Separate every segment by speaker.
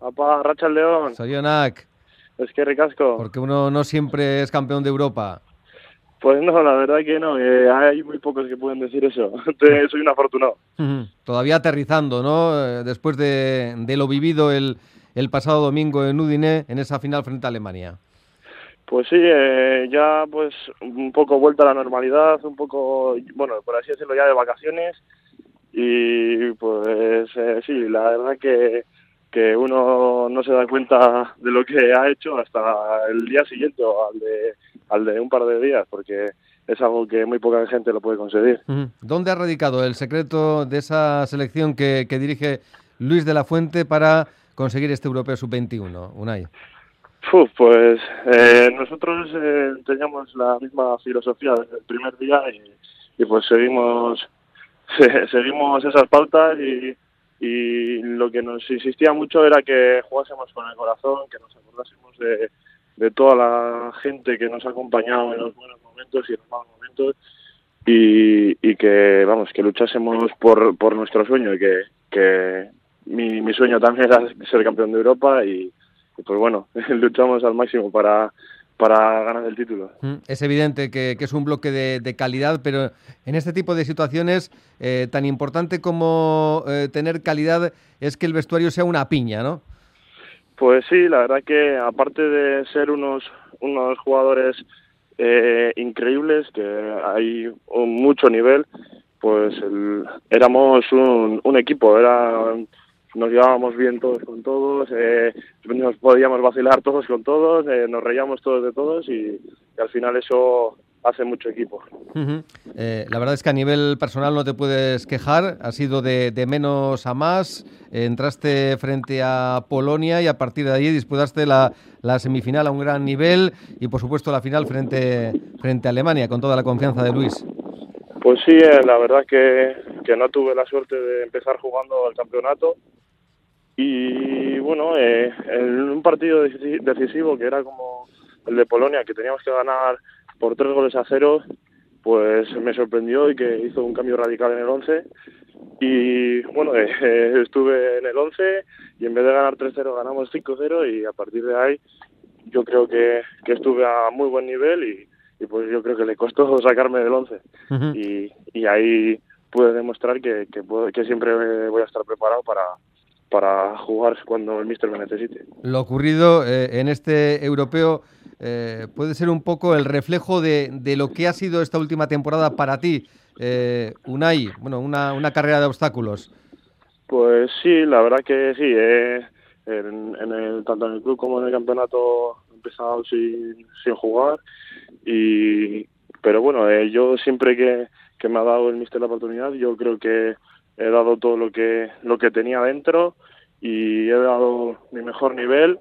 Speaker 1: Apa, Racha el León.
Speaker 2: Zorionak,
Speaker 1: Es que ricasco.
Speaker 2: porque uno no siempre es campeón de Europa.
Speaker 1: Pues no, la verdad que no. Hay muy pocos que pueden decir eso. Soy un afortunado.
Speaker 2: Todavía aterrizando, ¿no? Después de lo vivido el pasado domingo en Udine, en esa final frente a Alemania.
Speaker 1: Pues sí, ya pues un poco vuelta a la normalidad, un poco, bueno, por así decirlo, ya de vacaciones. Y pues sí, la verdad que uno no se da cuenta de lo que ha hecho hasta el día siguiente o al de un par de días, porque es algo que muy poca gente lo puede conseguir.
Speaker 2: ¿Dónde ha radicado el secreto de esa selección que dirige Luis de la Fuente para conseguir este Europeo Sub-21, Unai?
Speaker 1: Pues nosotros teníamos la misma filosofía desde el primer día y pues seguimos esas pautas y lo que nos insistía mucho era que jugásemos con el corazón, que nos acordásemos de toda la gente que nos ha acompañado en los buenos momentos y en los malos momentos y que, vamos, que luchásemos por nuestro sueño y que mi sueño también era ser campeón de Europa y pues bueno, luchamos al máximo para ganar el título.
Speaker 2: Es evidente que es un bloque de calidad, pero en este tipo de situaciones tan importante como tener calidad es que el vestuario sea una piña, ¿no?
Speaker 1: Pues sí, la verdad que aparte de ser unos jugadores increíbles, que hay mucho nivel, pues éramos un equipo, nos llevábamos bien todos con todos, nos podíamos vacilar todos con todos, nos reíamos todos de todos y al final eso hace mucho equipo.
Speaker 2: La verdad es que a nivel personal no te puedes quejar, has ido de menos a más, entraste frente a Polonia y a partir de allí disputaste la semifinal a un gran nivel y por supuesto la final frente a Alemania con toda la confianza de Luis.
Speaker 1: Pues sí, la verdad que no tuve la suerte de empezar jugando al campeonato y bueno, en un partido decisivo que era como el de Polonia, que teníamos que ganar por 3-0, pues me sorprendió y que hizo un cambio radical en el 11 y bueno, estuve en el 11 y en vez de ganar 3-0 ganamos 5-0 y a partir de ahí yo creo que estuve a muy buen nivel y pues yo creo que le costó sacarme del 11 y ahí pude demostrar que siempre voy a estar preparado para jugar cuando el míster me necesite.
Speaker 2: Lo ocurrido en este europeo puede ser un poco el reflejo de lo que ha sido esta última temporada para ti, Unai, bueno, una carrera de obstáculos.
Speaker 1: Pues sí, la verdad que sí. Tanto en el club como en el campeonato he empezado sin jugar. Pero bueno, yo siempre que me ha dado el míster la oportunidad, yo creo que he dado todo lo que tenía dentro y he dado mi mejor nivel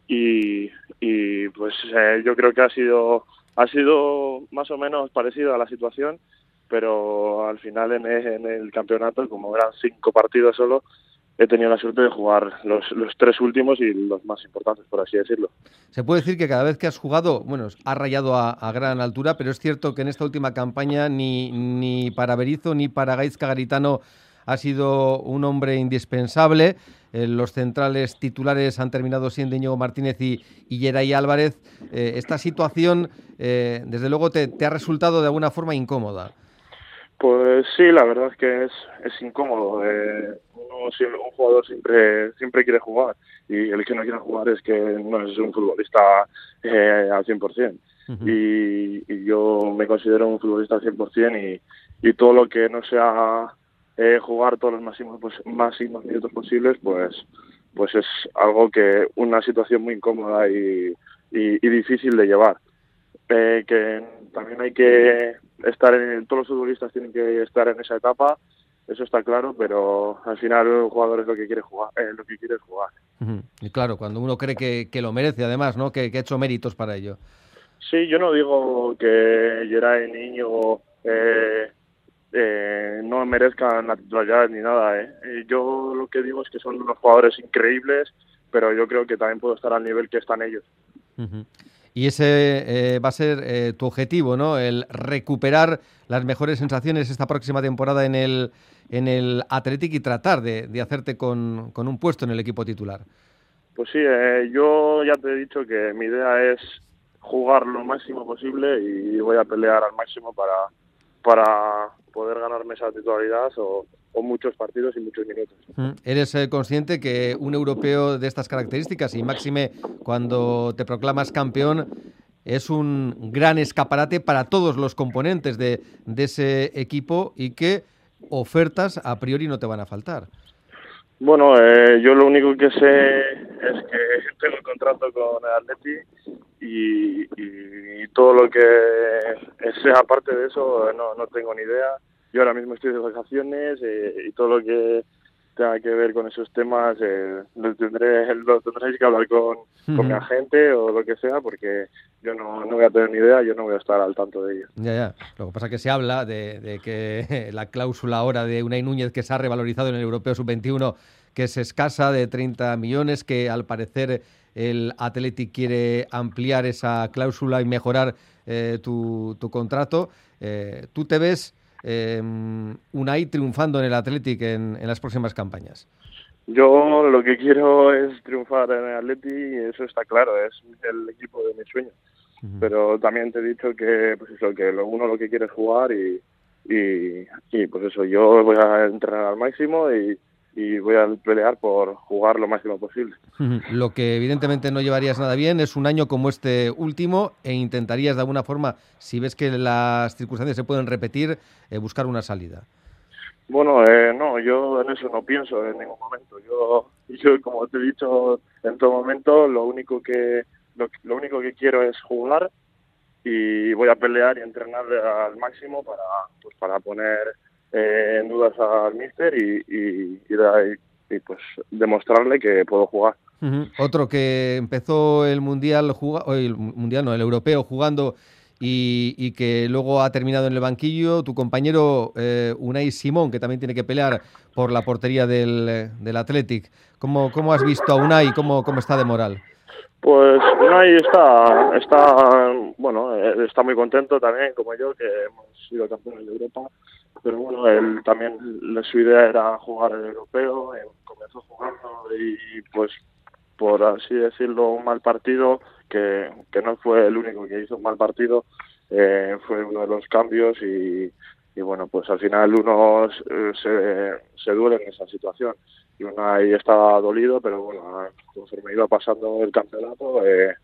Speaker 1: y pues yo creo que ha sido más o menos parecido a la situación, pero al final en el campeonato, como eran 5 partidos solo, he tenido la suerte de jugar los 3 últimos y los más importantes, por así decirlo.
Speaker 2: Se puede decir que cada vez que has jugado, bueno, has rayado a gran altura, pero es cierto que en esta última campaña ni para Berizzo ni para Gaizka Garitano ha sido un hombre indispensable. Los centrales titulares han terminado siendo Íñigo Martínez y Yeray Álvarez. Esta situación, desde luego, te ha resultado de alguna forma incómoda.
Speaker 1: Pues sí, la verdad es que es incómodo. Un jugador siempre quiere jugar y el que no quiere jugar es que no es un futbolista al 100%. Y yo me considero un futbolista al 100% y todo lo que no sea jugar todos los máximos minutos posibles, pues es algo una situación muy incómoda y difícil de llevar. Que también hay que todos los futbolistas tienen que estar en esa etapa, eso está claro, pero al final el jugador es lo que quiere jugar, lo que quiere es jugar.
Speaker 2: Y claro, cuando uno cree que lo merece, además, ¿no? Que ha hecho méritos para ello.
Speaker 1: Sí, yo no digo que Yeray Niño no merezcan la titularidad ni nada, yo lo que digo es que son unos jugadores increíbles, pero yo creo que también puedo estar al nivel que están ellos.
Speaker 2: Y ese va a ser tu objetivo, ¿no? El recuperar las mejores sensaciones esta próxima temporada en el Athletic y tratar de hacerte con un puesto en el equipo titular.
Speaker 1: Pues sí, yo ya te he dicho que mi idea es jugar lo máximo posible y voy a pelear al máximo para poder ganarme esa titularidad o muchos partidos y muchos minutos.
Speaker 2: ¿Eres consciente que un europeo de estas características, y máxime cuando te proclamas campeón, es un gran escaparate para todos los componentes de ese equipo y que ofertas a priori no te van a faltar?
Speaker 1: Bueno, yo lo único que sé es que tengo un contrato con el Atleti y todo lo que sea aparte de eso no tengo ni idea. Yo ahora mismo estoy de vacaciones y todo lo que tenga que ver con esos temas lo tendréis que hablar con mi agente o lo que sea, porque yo no voy a tener ni idea, yo no voy a estar al tanto de ello.
Speaker 2: Ya. Lo que pasa es que se habla de que la cláusula ahora de Unai Núñez, que se ha revalorizado en el Europeo Sub-21, que es escasa, de 30 millones, que al parecer el Athletic quiere ampliar esa cláusula y mejorar tu contrato. ¿Tú te ves Unai triunfando en el Athletic en las próximas campañas?
Speaker 1: Yo lo que quiero es triunfar en el Atleti y eso está claro, es el equipo de mis sueños. Pero también te he dicho que pues eso, que uno lo que quiere es jugar y pues eso, yo voy a entrenar al máximo y voy a pelear por jugar lo máximo posible.
Speaker 2: Lo que evidentemente no llevarías nada bien es un año como este último e intentarías de alguna forma, si ves que las circunstancias se pueden repetir, buscar una salida.
Speaker 1: Bueno, no, yo en eso no pienso en ningún momento. Yo, como te he dicho en todo momento, lo único que quiero es jugar y voy a pelear y entrenar al máximo para poner en dudas al míster y pues demostrarle que puedo jugar.
Speaker 2: Otro que empezó el Mundial, el Europeo jugando y que luego ha terminado en el banquillo, tu compañero Unai Simón, que también tiene que pelear por la portería del Athletic. ¿Cómo has visto a Unai? ¿Cómo está de moral?
Speaker 1: Pues Unai bueno, está muy contento también, como yo, que hemos sido campeones de Europa. Pero bueno, él también, su idea era jugar el europeo, comenzó jugando y pues, por así decirlo, un mal partido, que no fue el único que hizo un mal partido, fue uno de los cambios y bueno, pues al final uno se duele en esa situación. Y uno ahí estaba dolido, pero bueno, conforme iba pasando el campeonato,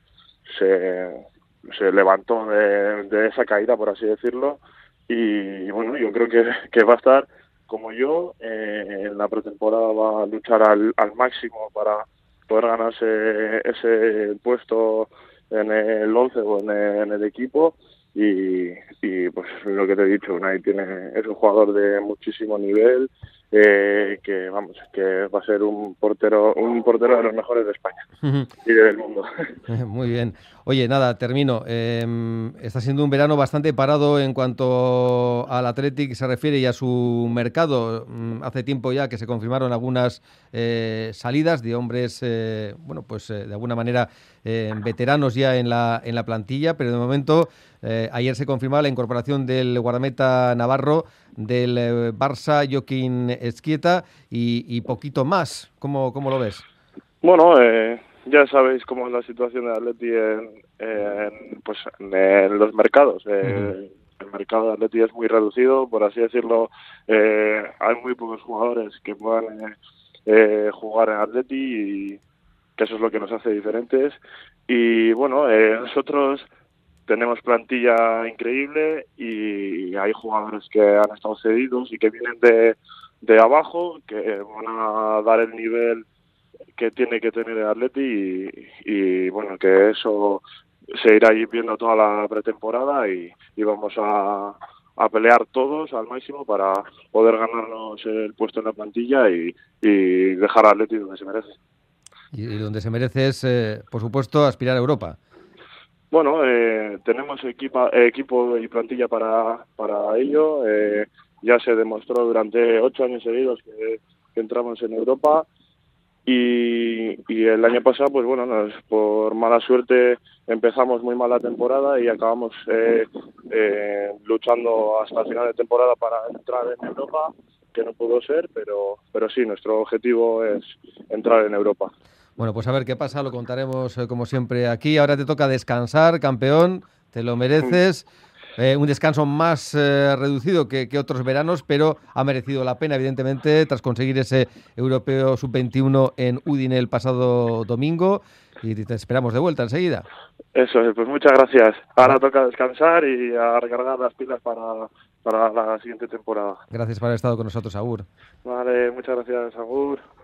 Speaker 1: se levantó de esa caída, por así decirlo, y bueno, yo creo que va a estar como yo, en la pretemporada va a luchar al máximo para poder ganarse ese puesto en el 11 o en el equipo y pues lo que te he dicho, Unai es un jugador de muchísimo nivel, que vamos, que va a ser un portero de los mejores de España y del mundo.
Speaker 2: Muy bien. Oye, nada, termino. Está siendo un verano bastante parado en cuanto al Athletic se refiere y a su mercado. Hace tiempo ya que se confirmaron algunas salidas de hombres, bueno, pues de alguna manera veteranos ya en la plantilla, pero de momento ayer se confirmaba la incorporación del guardameta navarro del Barça, Joaquín Ezquieta, y poquito más. ¿Cómo lo ves?
Speaker 1: Bueno, ya sabéis cómo es la situación de Atleti pues en los mercados. El mercado de Atleti es muy reducido, por así decirlo. Hay muy pocos jugadores que puedan jugar en Atleti y que eso es lo que nos hace diferentes. Y bueno, nosotros tenemos plantilla increíble y hay jugadores que han estado cedidos y que vienen de abajo, que van a dar el nivel que tiene que tener el Atleti y bueno, que eso se irá viendo toda la pretemporada y vamos a pelear todos al máximo para poder ganarnos el puesto en la plantilla y dejar al Atleti donde se merece.
Speaker 2: Y donde se merece es, por supuesto, aspirar a Europa.
Speaker 1: Bueno, tenemos equipo y plantilla para ello. Ya se demostró durante 8 años seguidos que entramos en Europa. Y el año pasado, pues bueno, por mala suerte empezamos muy mal la temporada y acabamos luchando hasta el final de temporada para entrar en Europa, que no pudo ser, pero sí, nuestro objetivo es entrar en Europa.
Speaker 2: Bueno, pues a ver qué pasa, lo contaremos como siempre aquí. Ahora te toca descansar, campeón, te lo mereces. Un descanso más reducido que otros veranos, pero ha merecido la pena, evidentemente, tras conseguir ese Europeo Sub-21 en Udine el pasado domingo. Y te esperamos de vuelta enseguida.
Speaker 1: Eso es, pues muchas gracias. Ahora toca descansar y a recargar las pilas para la siguiente temporada.
Speaker 2: Gracias por haber estado con nosotros, Agur.
Speaker 1: Vale, muchas gracias, Agur.